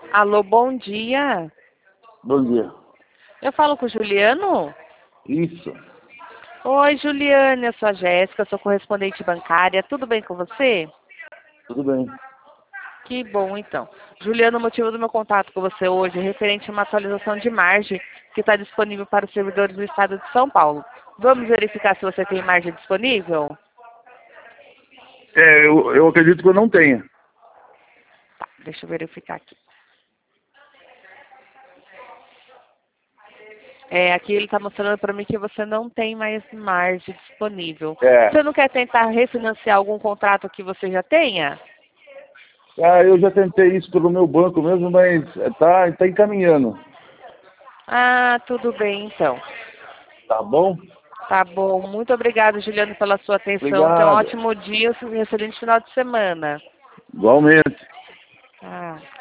Alô, bom dia. Bom dia. Eu falo com o Juliano? Isso. Oi, Juliano, eu sou a Jéssica, sou correspondente bancária. Tudo bem com você? Tudo bem. Que bom, então. Juliano, o motivo do meu contato com você hoje é referente a uma atualização de margem que está disponível para os servidores do estado de São Paulo. Vamos verificar se você tem margem disponível? Eu acredito que eu não tenha. Tá, deixa eu verificar aqui. Aqui ele está mostrando para mim que você não tem mais margem disponível. É. Você não quer tentar refinanciar algum contrato que você já tenha? Eu já tentei isso pelo meu banco mesmo, mas tá encaminhando. Ah, tudo bem então. Tá bom? Tá bom. Muito obrigada, Juliano, pela sua atenção. Tenha um Obrigado. ótimo dia e um excelente final de semana. Igualmente. Ah.